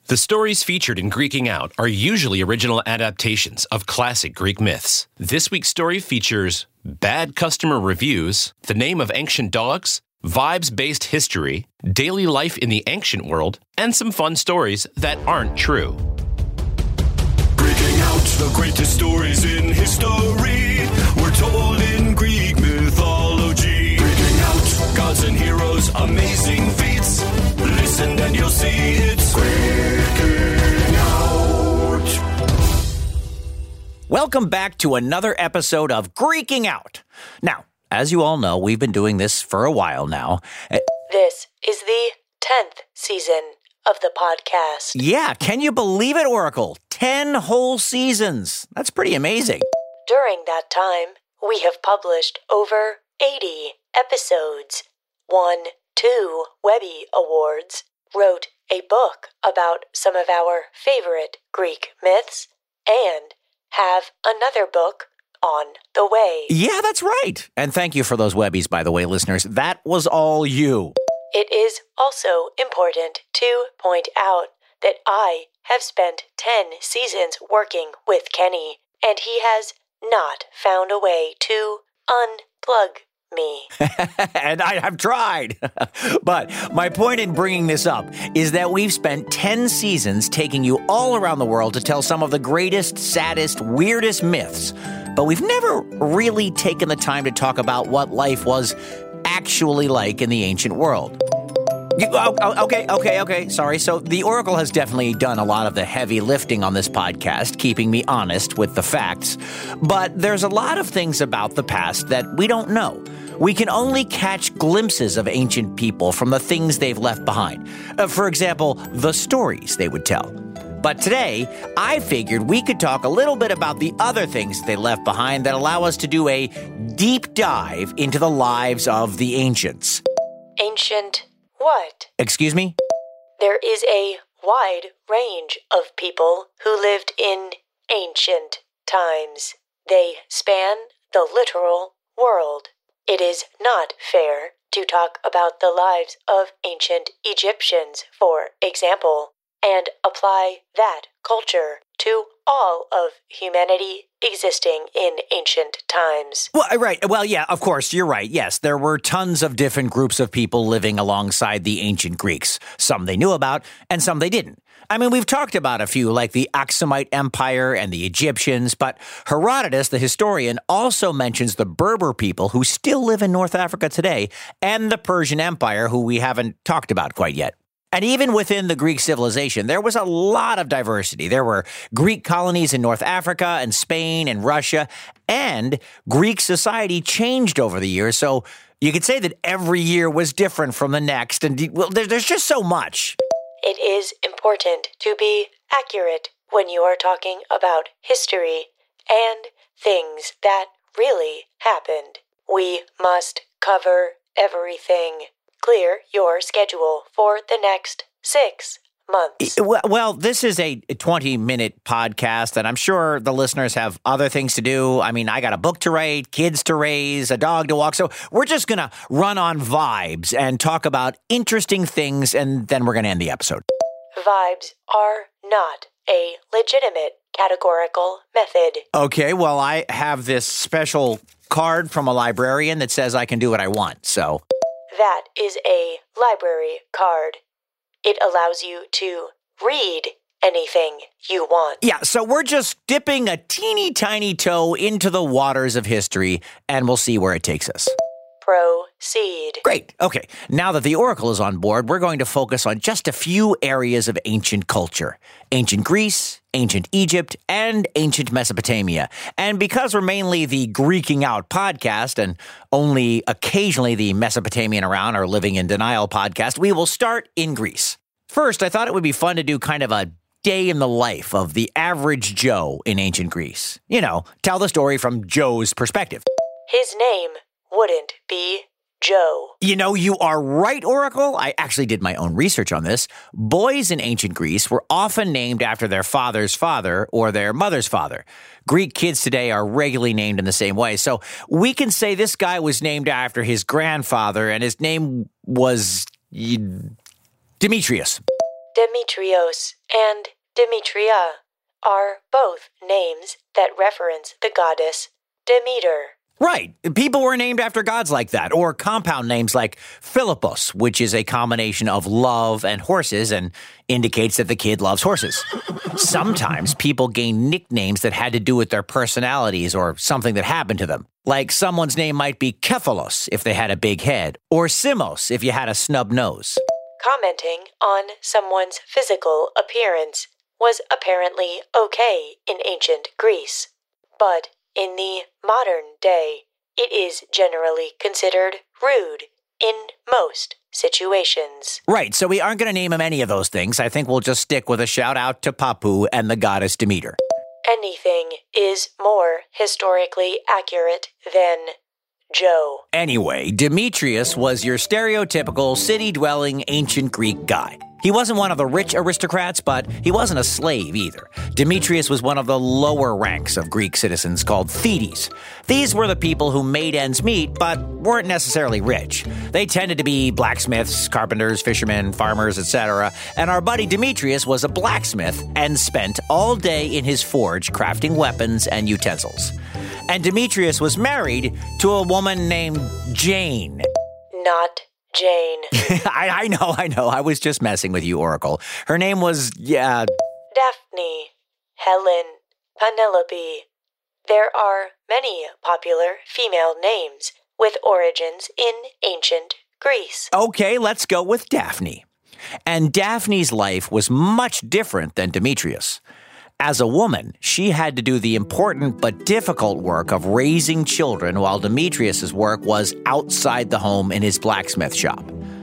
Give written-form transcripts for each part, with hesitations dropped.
The stories featured in Greeking Out are usually original adaptations of classic Greek myths. This week's story features bad customer reviews, the name of ancient dogs, vibes-based history, daily life in the ancient world, and some fun stories that aren't true. Greeking Out, the greatest stories in history were told in Greek mythology. Greeking Out, gods and heroes, amazing feats. Listen and you'll see it's Greeking Out. Welcome back to another episode of Greeking Out. Now, as you all know, we've been doing this for a while now. This is the 10th season of the podcast. Yeah, can you believe it, Oracle? 10 whole seasons. That's pretty amazing. During that time, we have published over 80 episodes, won 2 Webby Awards, wrote a book about some of our favorite Greek myths, and have another book on the way. Yeah, that's right. And thank you for those Webbies, by the way, listeners. That was all you. It is also important to point out that I have spent 10 seasons working with Kenny, and he has not found a way to unplug me. And I have tried. But my point in bringing this up is that we've spent 10 seasons taking you all around the world to tell some of the greatest, saddest, weirdest myths. But we've never really taken the time to talk about what life was actually like in the ancient world. Okay. Sorry. So the Oracle has definitely done a lot of the heavy lifting on this podcast, keeping me honest with the facts. But there's a lot of things about the past that we don't know. We can only catch glimpses of ancient people from the things they've left behind. For example, the stories they would tell. But today, I figured we could talk a little bit about the other things they left behind that allow us to do a deep dive into the lives of the ancients. Ancient what? Excuse me? There is a wide range of people who lived in ancient times. They span the literal world. It is not fair to talk about the lives of ancient Egyptians, for example, and apply that culture to all of humanity existing in ancient times. Well, right. Well, yeah, of course, you're right. Yes, there were tons of different groups of people living alongside the ancient Greeks. Some they knew about, and some they didn't. I mean, we've talked about a few, like the Aksumite Empire and the Egyptians, but Herodotus, the historian, also mentions the Berber people who still live in North Africa today, and the Persian Empire, who we haven't talked about quite yet. And even within the Greek civilization, there was a lot of diversity. There were Greek colonies in North Africa and Spain and Russia, and Greek society changed over the years. So you could say that every year was different from the next. And well, there's just so much. It is important to be accurate when you are talking about history and things that really happened. We must cover everything. Clear your schedule for the next 6 months. Well, this is a 20-minute podcast, and I'm sure the listeners have other things to do. I mean, I got a book to write, kids to raise, a dog to walk. So we're just going to run on vibes and talk about interesting things, and then we're going to end the episode. Vibes are not a legitimate categorical method. Okay, well, I have this special card from a librarian that says I can do what I want, so... That is a library card. It allows you to read anything you want. Yeah, so we're just dipping a teeny tiny toe into the waters of history, and we'll see where it takes us. Proceed. Great. Okay. Now that the Oracle is on board, we're going to focus on just a few areas of ancient culture. Ancient Greece, ancient Egypt, and ancient Mesopotamia. And because we're mainly the Greeking Out podcast and only occasionally the Mesopotamian around or Living in Denial podcast, we will start in Greece. First, I thought it would be fun to do kind of a day in the life of the average Joe in ancient Greece. You know, tell the story from Joe's perspective. His name wouldn't be Joe. You know, you are right, Oracle. I actually did my own research on this. Boys in ancient Greece were often named after their father's father or their mother's father. Greek kids today are regularly named in the same way. So we can say this guy was named after his grandfather, and his name was Demetrius. Demetrios and Demetria are both names that reference the goddess Demeter. Right. People were named after gods like that, or compound names like Philippos, which is a combination of love and horses and indicates that the kid loves horses. Sometimes people gained nicknames that had to do with their personalities or something that happened to them. Like someone's name might be Kephalos if they had a big head, or Simos if you had a snub nose. Commenting on someone's physical appearance was apparently okay in ancient Greece, but in the modern day, it is generally considered rude in most situations. Right, so we aren't going to name him any of those things. I think we'll just stick with a shout out to Papu and the goddess Demeter. Anything is more historically accurate than Joe. Anyway, Demetrius was your stereotypical city-dwelling ancient Greek guy. He wasn't one of the rich aristocrats, but he wasn't a slave either. Demetrius was one of the lower ranks of Greek citizens called Thetes. These were the people who made ends meet, but weren't necessarily rich. They tended to be blacksmiths, carpenters, fishermen, farmers, etc. And our buddy Demetrius was a blacksmith and spent all day in his forge crafting weapons and utensils. And Demetrius was married to a woman named Jane. Not Jane. I know. I was just messing with you, Oracle. Her name was, Daphne, Helen, Penelope. There are many popular female names with origins in ancient Greece. Okay, let's go with Daphne. And Daphne's life was much different than Demetrius. As a woman, she had to do the important but difficult work of raising children while Demetrius's work was outside the home in his blacksmith shop.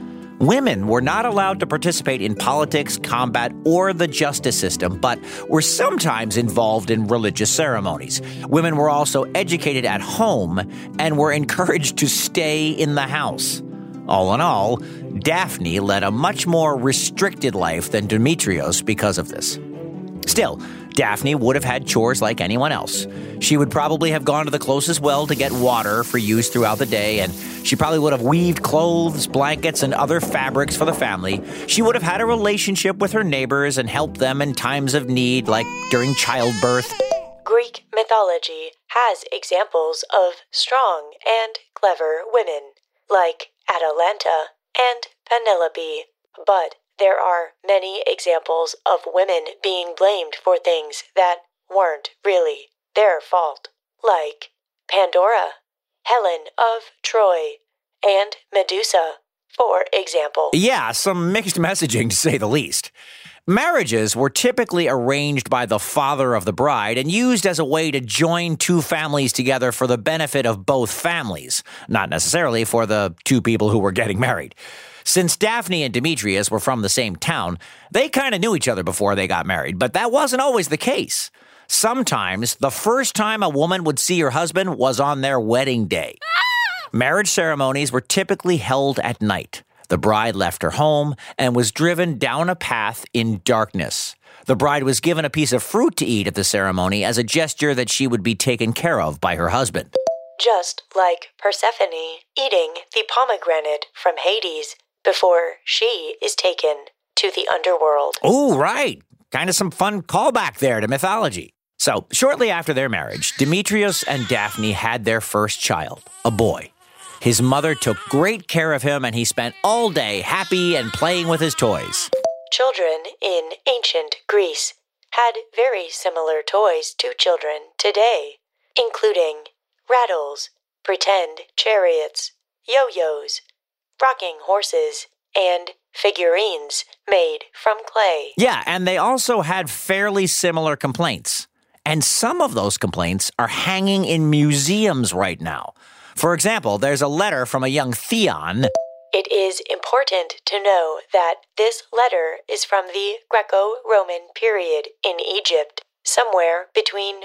Women were not allowed to participate in politics, combat, or the justice system, but were sometimes involved in religious ceremonies. Women were also educated at home and were encouraged to stay in the house. All in all, Daphne led a much more restricted life than Demetrios because of this. Still, Daphne would have had chores like anyone else. She would probably have gone to the closest well to get water for use throughout the day, and she probably would have weaved clothes, blankets, and other fabrics for the family. She would have had a relationship with her neighbors and helped them in times of need, like during childbirth. Greek mythology has examples of strong and clever women, like Atalanta and Penelope, but there are many examples of women being blamed for things that weren't really their fault, like Pandora, Helen of Troy, and Medusa, for example. Yeah, some mixed messaging to say the least. Marriages were typically arranged by the father of the bride and used as a way to join two families together for the benefit of both families, not necessarily for the two people who were getting married. Since Daphne and Demetrius were from the same town, they kind of knew each other before they got married, but that wasn't always the case. Sometimes, the first time a woman would see her husband was on their wedding day. Marriage ceremonies were typically held at night. The bride left her home and was driven down a path in darkness. The bride was given a piece of fruit to eat at the ceremony as a gesture that she would be taken care of by her husband. Just like Persephone eating the pomegranate from Hades before she is taken to the underworld. Oh, right. Kind of some fun callback there to mythology. So, shortly after their marriage, Demetrius and Daphne had their first child, a boy. His mother took great care of him, and he spent all day happy and playing with his toys. Children in ancient Greece had very similar toys to children today, including rattles, pretend chariots, yo-yos, rocking horses, and figurines made from clay. Yeah, and they also had fairly similar complaints. And some of those complaints are hanging in museums right now. For example, there's a letter from a young Theon. It is important to know that this letter is from the Greco-Roman period in Egypt, somewhere between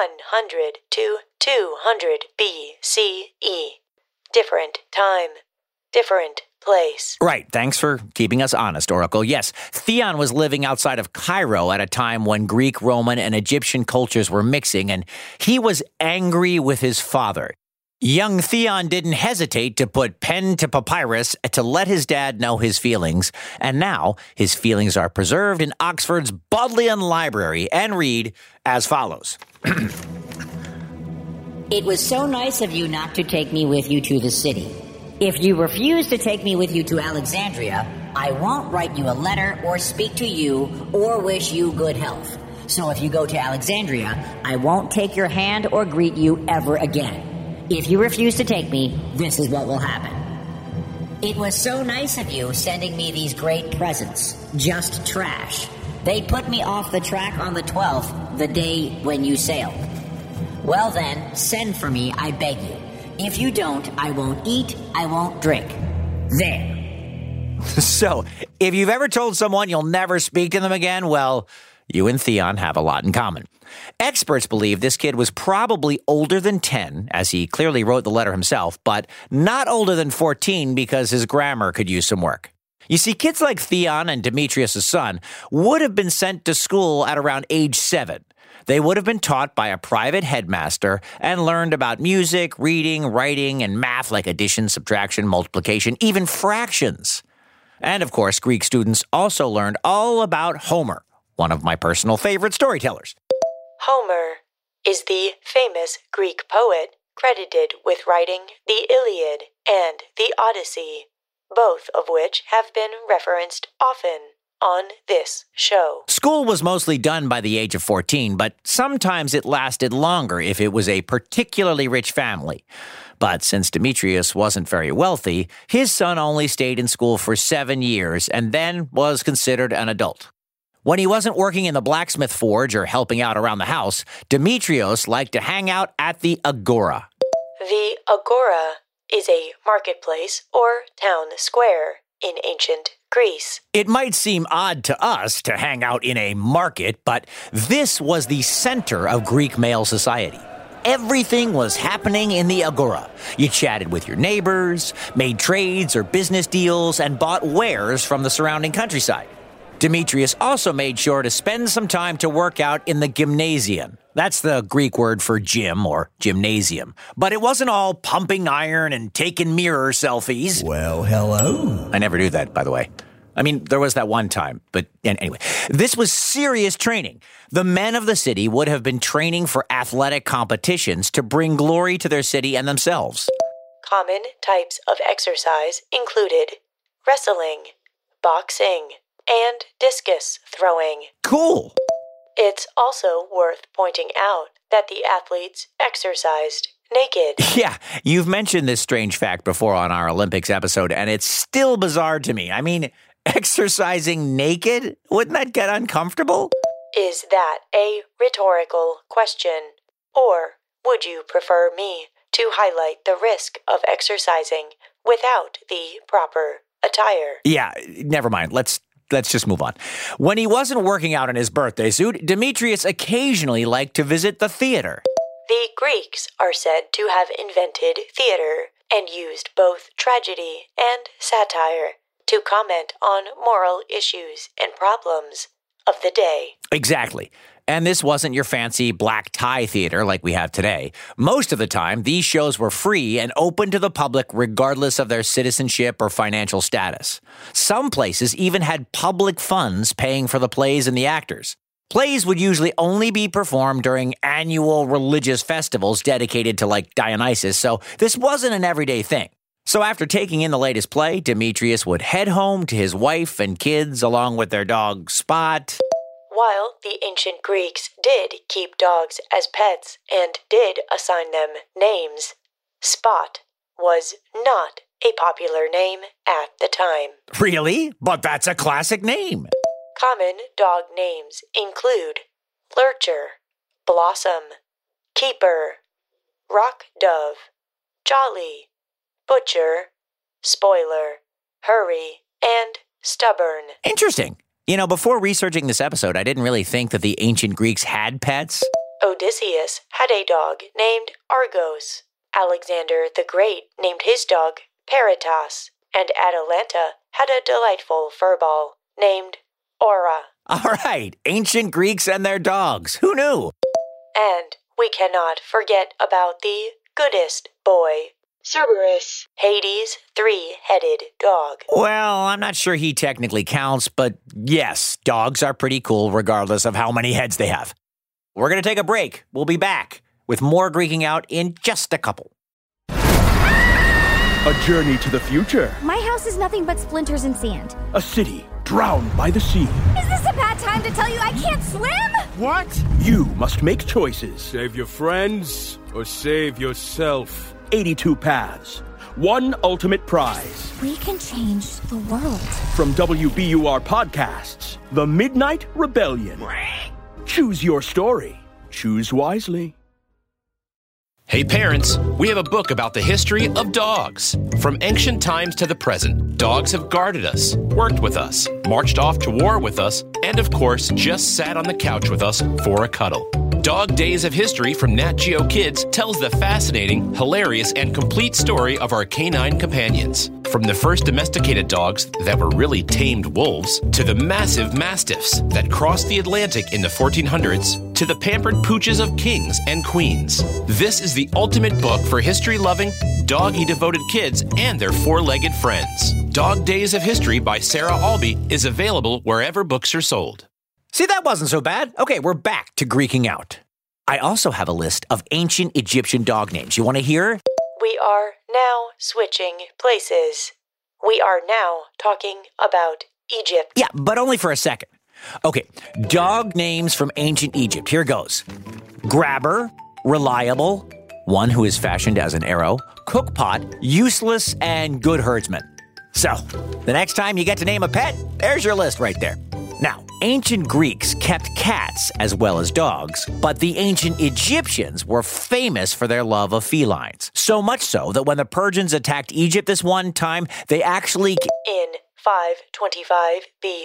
100 to 200 BCE. Different time, different place. Right, thanks for keeping us honest, Oracle. Yes, Theon was living outside of Cairo at a time when Greek, Roman, and Egyptian cultures were mixing, and he was angry with his father. Young Theon didn't hesitate to put pen to papyrus to let his dad know his feelings, and now his feelings are preserved in Oxford's Bodleian Library and read as follows. It was so nice of you not to take me with you to the city. If you refuse to take me with you to Alexandria, I won't write you a letter or speak to you or wish you good health. So if you go to Alexandria, I won't take your hand or greet you ever again. If you refuse to take me, this is what will happen. It was so nice of you sending me these great presents. Just trash. They put me off the track on the 12th, the day when you sailed. Well then, send for me, I beg you. If you don't, I won't eat, I won't drink. There. So, if you've ever told someone you'll never speak to them again, well, you and Theon have a lot in common. Experts believe this kid was probably older than 10, as he clearly wrote the letter himself, but not older than 14 because his grammar could use some work. You see, kids like Theon and Demetrius' son would have been sent to school at around age 7. They would have been taught by a private headmaster and learned about music, reading, writing, and math like addition, subtraction, multiplication, even fractions. And of course, Greek students also learned all about Homer, one of my personal favorite storytellers. Homer is the famous Greek poet credited with writing the Iliad and the Odyssey, both of which have been referenced often on this show. School was mostly done by the age of 14, but sometimes it lasted longer if it was a particularly rich family. But since Demetrius wasn't very wealthy, his son only stayed in school for 7 years and then was considered an adult. When he wasn't working in the blacksmith forge or helping out around the house, Demetrios liked to hang out at the Agora. The Agora is a marketplace or town square in ancient Greece. It might seem odd to us to hang out in a market, but this was the center of Greek male society. Everything was happening in the Agora. You chatted with your neighbors, made trades or business deals, and bought wares from the surrounding countryside. Demetrius also made sure to spend some time to work out in the gymnasium. That's the Greek word for gym or gymnasium. But it wasn't all pumping iron and taking mirror selfies. Well, hello. I never do that, by the way. I mean, there was that one time, but anyway. This was serious training. The men of the city would have been training for athletic competitions to bring glory to their city and themselves. Common types of exercise included wrestling, boxing, and discus throwing. Cool. It's also worth pointing out that the athletes exercised naked. Yeah, you've mentioned this strange fact before on our Olympics episode, and it's still bizarre to me. I mean, exercising naked? Wouldn't that get uncomfortable? Is that a rhetorical question? Or would you prefer me to highlight the risk of exercising without the proper attire? Yeah, never mind. Let's just move on. When he wasn't working out in his birthday suit, Demetrius occasionally liked to visit the theater. The Greeks are said to have invented theater and used both tragedy and satire to comment on moral issues and problems of the day. Exactly. And this wasn't your fancy black tie theater like we have today. Most of the time, these shows were free and open to the public regardless of their citizenship or financial status. Some places even had public funds paying for the plays and the actors. Plays would usually only be performed during annual religious festivals dedicated to, like, Dionysus, so this wasn't an everyday thing. So after taking in the latest play, Demetrius would head home to his wife and kids along with their dog, Spot. While the ancient Greeks did keep dogs as pets and did assign them names, Spot was not a popular name at the time. Really? But that's a classic name. Common dog names include Lurcher, Blossom, Keeper, Rock Dove, Jolly, Butcher, Spoiler, Hurry, and Stubborn. Interesting. You know, before researching this episode, I didn't really think that the ancient Greeks had pets. Odysseus had a dog named Argos. Alexander the Great named his dog Peritas, and Atalanta had a delightful furball named Aura. All right, ancient Greeks and their dogs. Who knew? And we cannot forget about the goodest boy. Cerberus, Hades' three-headed dog. Well, I'm not sure he technically counts, but yes, dogs are pretty cool regardless of how many heads they have. We're going to take a break. We'll be back with more Greeking Out in just a couple. A journey to the future. My house is nothing but splinters and sand. A city drowned by the sea. Is this a bad time to tell you I can't swim? What? You must make choices. Save your friends or save yourself. 82 paths. One ultimate prize. We can change the world. From WBUR Podcasts, The Midnight Rebellion. Choose your story. Choose wisely. Hey parents, we have a book about the history of dogs. From ancient times to the present, dogs have guarded us, worked with us, marched off to war with us, and of course, just sat on the couch with us for a cuddle. Dog Days of History from Nat Geo Kids tells the fascinating, hilarious, and complete story of our canine companions. From the first domesticated dogs that were really tamed wolves, to the massive mastiffs that crossed the Atlantic in the 1400s, to the pampered pooches of kings and queens. This is the ultimate book for history-loving, doggy-devoted kids and their four-legged friends. Dog Days of History by Sarah Albee is available wherever books are sold. See, that wasn't so bad. Okay, we're back to Greeking Out. I also have a list of ancient Egyptian dog names. You want to hear? We are now switching places. We are now talking about Egypt. Yeah, but only for a second. Okay, dog names from ancient Egypt. Here goes. Grabber, reliable, one who is fashioned as an arrow, cookpot, useless, and good herdsman. So, the next time you get to name a pet, there's your list right there. Now, ancient Greeks kept cats as well as dogs, but the ancient Egyptians were famous for their love of felines. So much so that when the Persians attacked Egypt this one time, they actually... In 525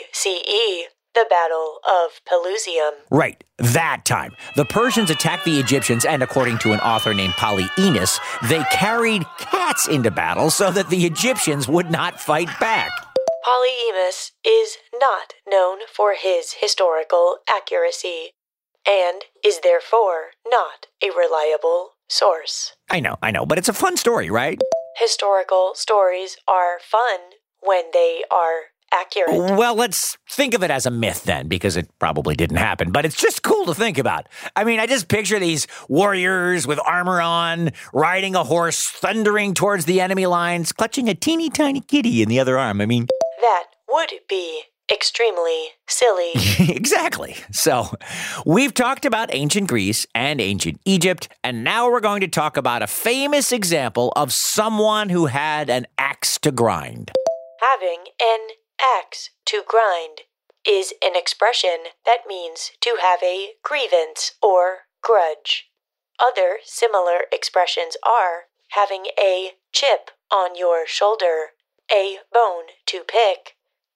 BCE, the Battle of Pelusium. Right, that time. The Persians attacked the Egyptians, and according to an author named Polyaenos, they carried cats into battle so that the Egyptians would not fight back. Polyaemus is not known for his historical accuracy, and is therefore not a reliable source. I know, but it's a fun story, right? Historical stories are fun when they are accurate. Well, let's think of it as a myth then, because it probably didn't happen, but it's just cool to think about. I mean, I just picture these warriors with armor on, riding a horse, thundering towards the enemy lines, clutching a teeny tiny kitty in the other arm. I mean... That would be extremely silly. Exactly. So, we've talked about ancient Greece and ancient Egypt, and now we're going to talk about a famous example of someone who had an axe to grind. Having an axe to grind is an expression that means to have a grievance or grudge. Other similar expressions are having a chip on your shoulder, a bone to pick,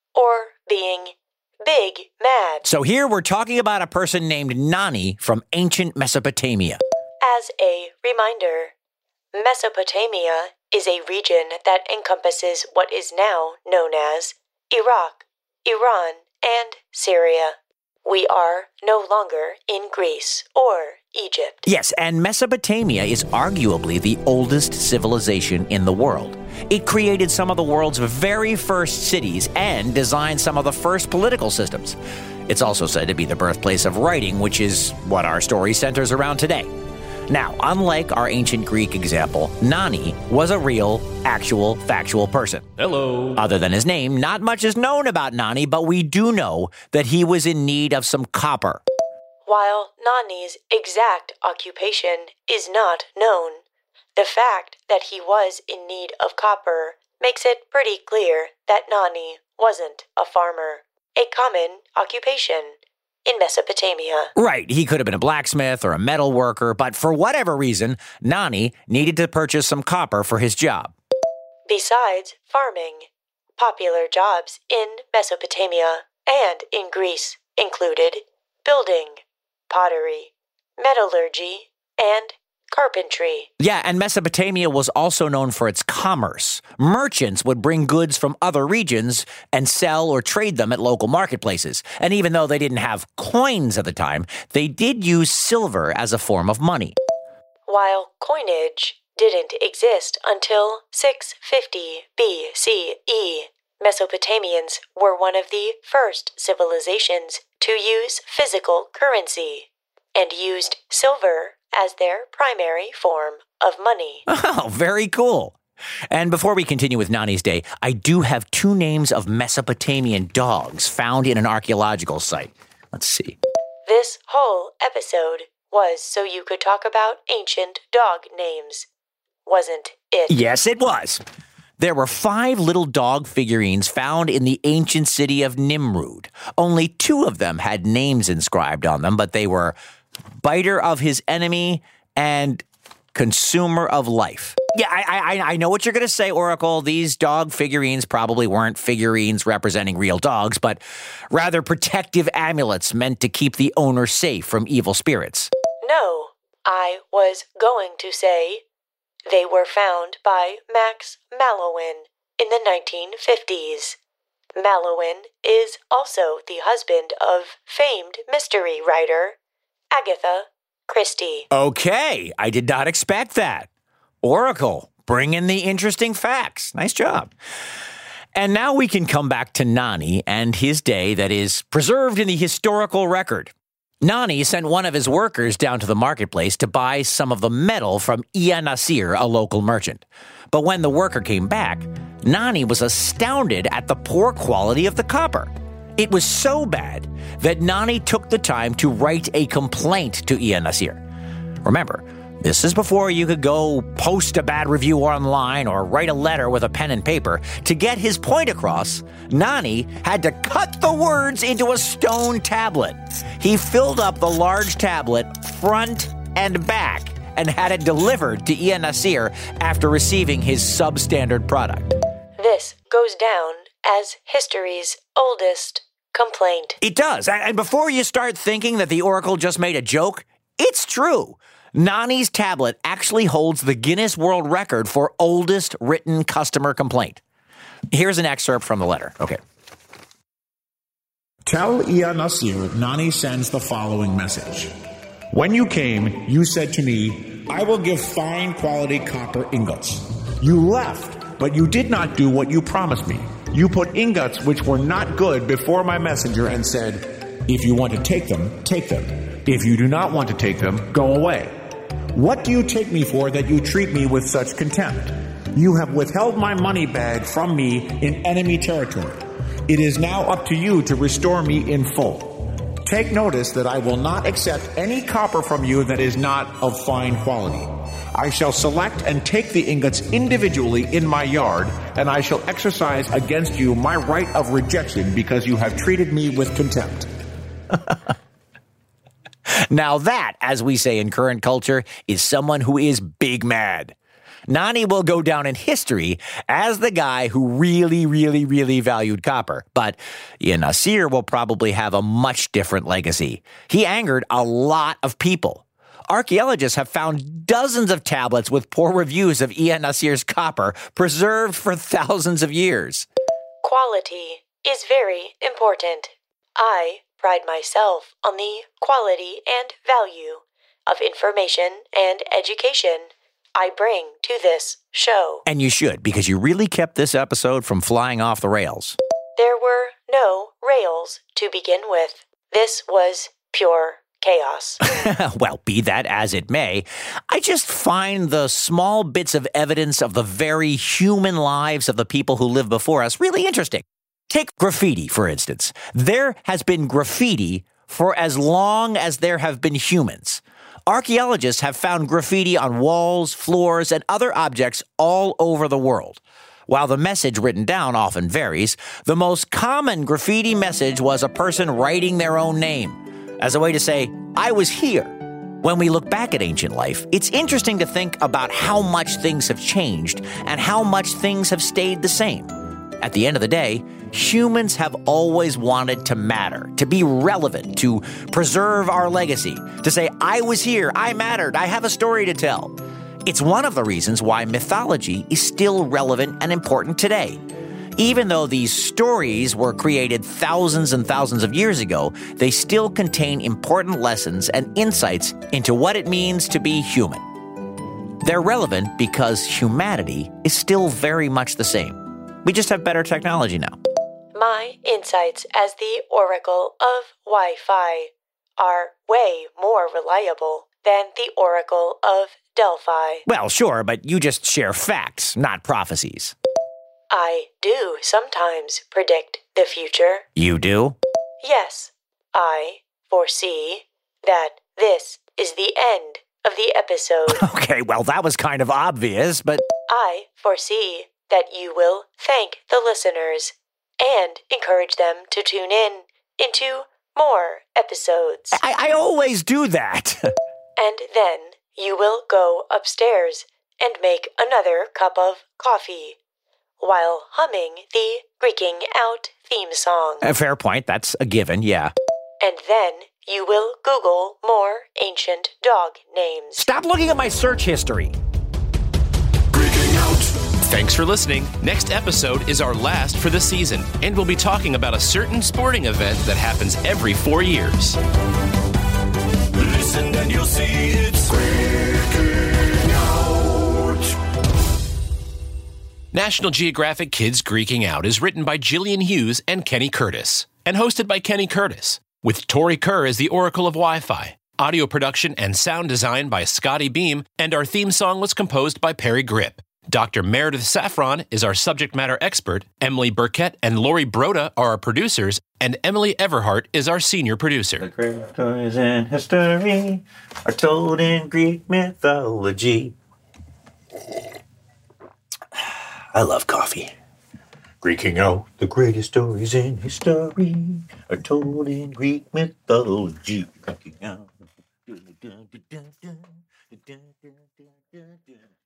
or being big mad. So here we're talking about a person named Nani from ancient Mesopotamia. As a reminder, Mesopotamia is a region that encompasses what is now known as Iraq, Iran, and Syria. We are no longer in Greece or Egypt. Yes, and Mesopotamia is arguably the oldest civilization in the world. It created some of the world's very first cities and designed some of the first political systems. It's also said to be the birthplace of writing, which is what our story centers around today. Now, unlike our ancient Greek example, Nani was a real, actual, factual person. Hello. Other than his name, not much is known about Nani, but we do know that he was in need of some copper. While Nani's exact occupation is not known, the fact that he was in need of copper makes it pretty clear that Nani wasn't a farmer, a common occupation in Mesopotamia. Right, he could have been a blacksmith or a metal worker, but for whatever reason, Nani needed to purchase some copper for his job. Besides farming, popular jobs in Mesopotamia and in Greece included building, pottery, metallurgy, and carpentry. Yeah, and Mesopotamia was also known for its commerce. Merchants would bring goods from other regions and sell or trade them at local marketplaces. And even though they didn't have coins at the time, they did use silver as a form of money. While coinage didn't exist until 650 BCE. Mesopotamians were one of the first civilizations to use physical currency and used silver as their primary form of money. Oh, very cool. And before we continue with Nani's Day, I do have 2 names of Mesopotamian dogs found in an archaeological site. Let's see. This whole episode was so you could talk about ancient dog names, wasn't it? Yes, it was. There were 5 little dog figurines found in the ancient city of Nimrud. Only 2 of them had names inscribed on them, but they were Biter of His Enemy and Consumer of Life. Yeah, I know what you're going to say, Oracle. These dog figurines probably weren't figurines representing real dogs, but rather protective amulets meant to keep the owner safe from evil spirits. No, I was going to say they were found by Max Mallowan in the 1950s. Mallowan is also the husband of famed mystery writer Agatha Christie. Okay, I did not expect that. Oracle, bring in the interesting facts. Nice job. And now we can come back to Nani and his day that is preserved in the historical record. Nani sent one of his workers down to the marketplace to buy some of the metal from Ia Nasir, a local merchant. But when the worker came back, Nani was astounded at the poor quality of the copper. It was so bad that Nani took the time to write a complaint to Ia Nasir. Remember, this is before you could go post a bad review online or write a letter with a pen and paper. To get his point across, Nani had to cut the words into a stone tablet. He filled up the large tablet front and back and had it delivered to Ia Nasir after receiving his substandard product. This goes down as history's oldest complaint. It does. And before you start thinking that the Oracle just made a joke, it's true. Nani's tablet actually holds the Guinness World Record for oldest written customer complaint. Here's an excerpt from the letter. Okay. Tell Ia Nasir Nani sends the following message. When you came, you said to me, I will give fine quality copper ingots. You left, but you did not do what you promised me. You put ingots which were not good before my messenger and said, if you want to take them, take them. If you do not want to take them, go away. What do you take me for that you treat me with such contempt? You have withheld my money bag from me in enemy territory. It is now up to you to restore me in full. Take notice that I will not accept any copper from you that is not of fine quality. I shall select and take the ingots individually in my yard, and I shall exercise against you my right of rejection because you have treated me with contempt. Now that, as we say in current culture, is someone who is big mad. Nani will go down in history as the guy who really valued copper, but Ia Nasir will probably have a much different legacy. He angered a lot of people. Archaeologists have found dozens of tablets with poor reviews of Ia Nasir's copper preserved for thousands of years. Quality is very important. I pride myself on the quality and value of information and education I bring to this show. And you should, because you really kept this episode from flying off the rails. There were no rails to begin with. This was pure chaos. Well, be that as it may, I just find the small bits of evidence of the very human lives of the people who lived before us really interesting. Take graffiti, for instance. There has been graffiti for as long as there have been humans. Archaeologists have found graffiti on walls, floors, and other objects all over the world. While the message written down often varies, the most common graffiti message was a person writing their own name, as a way to say, I was here. When we look back at ancient life, it's interesting to think about how much things have changed and how much things have stayed the same. At the end of the day, humans have always wanted to matter, to be relevant, to preserve our legacy, to say, I was here, I mattered, I have a story to tell. It's one of the reasons why mythology is still relevant and important today. Even though these stories were created thousands and thousands of years ago, they still contain important lessons and insights into what it means to be human. They're relevant because humanity is still very much the same. We just have better technology now. My insights as the Oracle of Wi-Fi are way more reliable than the Oracle of Delphi. Well, sure, but you just share facts, not prophecies. I do sometimes predict the future. You do? Yes, I foresee that this is the end of the episode. Okay, well, that was kind of obvious, but... I foresee that you will thank the listeners and encourage them to tune in into more episodes. I always do that. And then you will go upstairs and make another cup of coffee while humming the Greeking Out theme song. Fair point. That's a given, yeah. And then you will Google more ancient dog names. Stop looking at my search history. Greeking Out. Thanks for listening. Next episode is our last for the season, and we'll be talking about a certain sporting event that happens every 4 years. Listen and you'll see it's Greeking Out. National Geographic Kids Greeking Out is written by Gillian Hughes and Kenny Curtis, and hosted by Kenny Curtis, with Tori Kerr as the Oracle of Wi-Fi. Audio production and sound design by Scotty Beam, and our theme song was composed by Perry Grip. Dr. Meredith Saffron is our subject matter expert, Emily Burkett and Lori Broda are our producers, and Emily Everhart is our senior producer. The great stories in history are told in Greek mythology. I love coffee. Greeking Out, the greatest stories in history are told in Greek mythology. Greeking Out.